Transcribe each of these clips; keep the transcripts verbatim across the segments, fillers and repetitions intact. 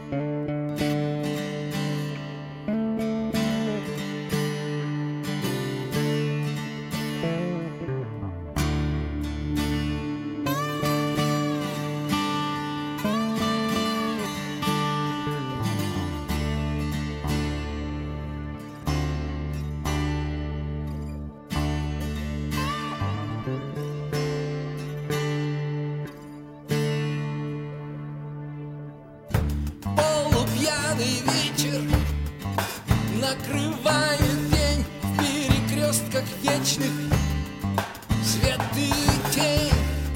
Полупьяный вечер накрывает день в перекрестках вечных, свет и тень.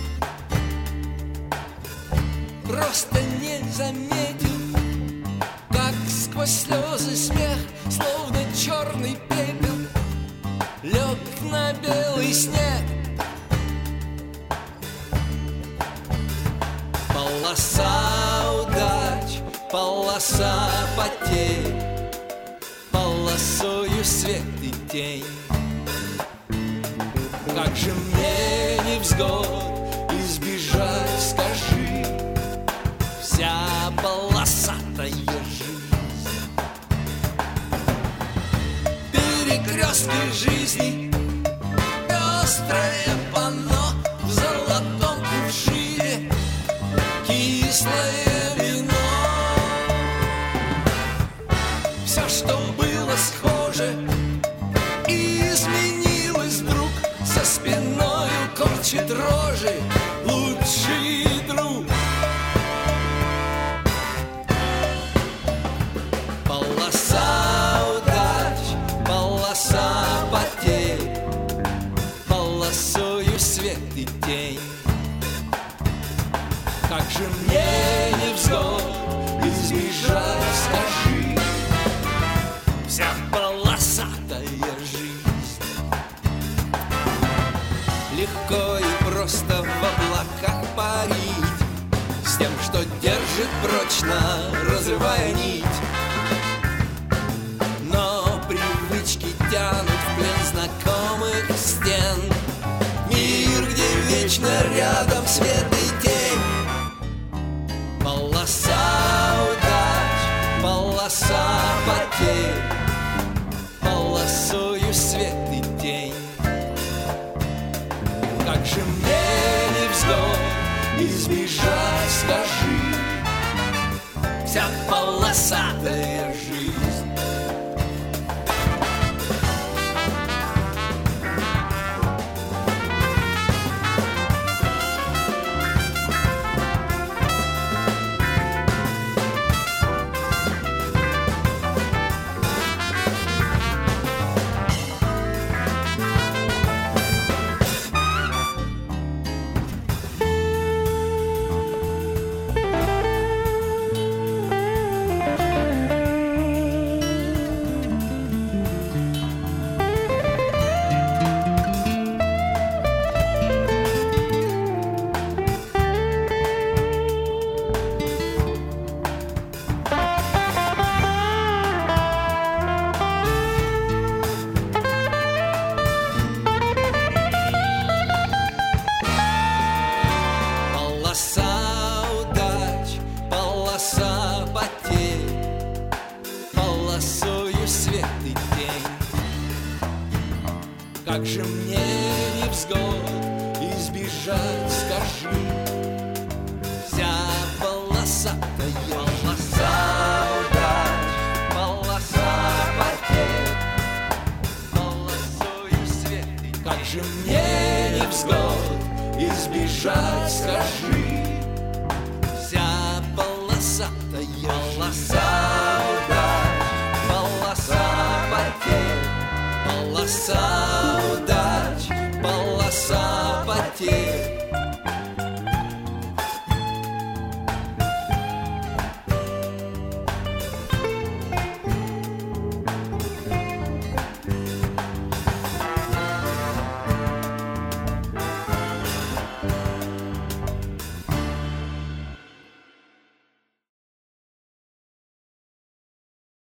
Просто не заметил, как сквозь слезы смех, словно черный пепел, лег на белый снег. Полоса удач, полоса потерь, полосою свет и тень. Как же мне невзгод избежать, скажи, вся полосатая жизнь. Перекрестки жизни, пестрое панно в золотом кувшине, кислое вино. Все, что было схоже, изменилось вдруг. За спиною корчит рожи лучший друг. Полоса удач, полоса потерь, полосою свет и тень. Как же мне невзгод избежать, скажи, вся полосатая жизнь. Легко и просто в облаках парить, с тем, что держит прочно, разрывая нить. Но привычки тянут в плен знакомых стен, мир, где вечно рядом свет и тень. Полоса удач, полоса потерь, полосою свет и тень. Как же мне невзгод избежать, скажи, вся полосатая жизнь. Полоса удач, полоса потерь, полосою свет и тень. Как же мне невзгод избежать, скажи, вся полосатая полоса удач, полоса потерь, полосою свет и тень. Как же мне невзгод избежать, скажи, вся полосатая полоса удач, полоса потерь, полоса